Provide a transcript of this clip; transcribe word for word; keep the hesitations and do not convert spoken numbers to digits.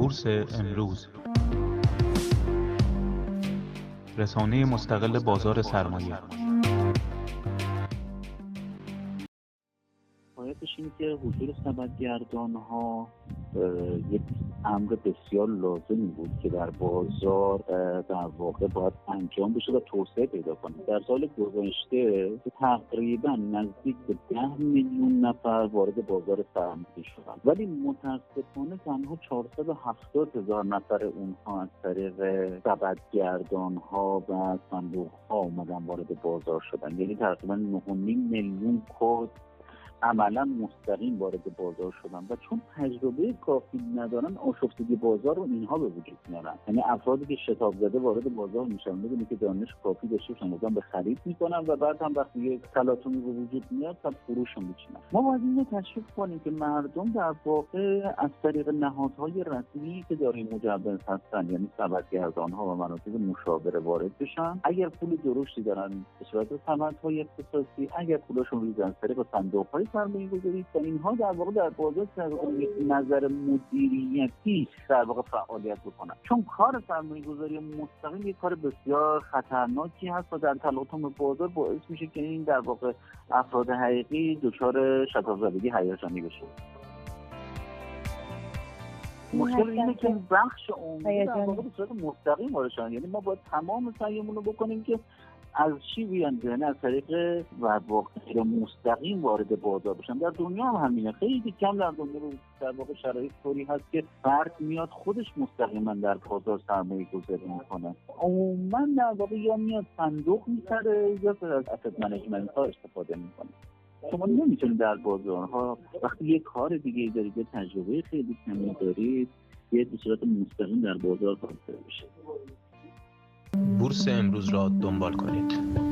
بورس امروز، رسانه مستقل بازار سرمایه. حقیقتش اینه که حضور سبدگردان‌ها یک امر بسیار لازمی بود که در بازار در واقع باید انجام بشه و توسعه پیدا کنه. در سال گذشته تقریبا نزدیک به ده میلیون نفر وارد بازار سرمایه شدند، ولی متاسفانه تنها چهارصد و هفتاد هزار نفر اونها از طریق سبدگردان‌ها و صندوق‌ها اومدن وارد بازار شدن. یعنی تقریبا نه و نیم میلیون کد عملا مستقیم وارد بازار شدن و چون تجربه کافی ندارن آشفتگی بازار رو اینها به وجود میارن. یعنی افرادی که شتاب زده وارد بازار میشن، میدونی که دانش کافی داشته باشن، مثلا به خرید میکنن و بعد هم وقتی یک تلاطمی به وجود میاد تا فروش میچینن. ما باید اینو تشویق کنیم که مردم در واقع از طریق نهادهای رسمی که دارای مجوز هستن، یعنی سبدگردان‌ها و مناطق مشاوره وارد بشن. اگر پول درشتی دارن به صورت سندهای اختصاصی، اگر پولشون ریزن از طریق صندوق‌های سرمایه‌گذاری و اینها در واقع در بازار از نظر مدیریتی در واقع فعالیت بکنن، چون کار سرمایه‌گذاری مستقیم یک کار بسیار خطرناکی هست و در تلاطم بازار باعث میشه که این در واقع افراد حقیقی دچار شتاب‌زدگی هیجانی بشه. مشکل اینه که بخش عمومی در واقع به صورت مستقیم وارد شدن. یعنی ما باید تمام سعیمون رو بکنیم که از چی بیان، یعنی از طریق و واقع مستقیم وارد بازار بشن. در دنیا هم همینه، خیلی کم در دنیا رو در واقع شرایط طوری هست که فرد میاد خودش مستقیما در بازار سرمایه گذاری میکنه. عموما در واقع یا میاد صندوق میخره یا از اسید منیجمنت ها استفاده میکنه. شما نمیتونید در بازارها وقتی یک کار دیگه دارید، یه تجربه خیلی کمی دارید، یه به صورت مستقیم در بازار وارد بشید. بورس امروز را دنبال کنید.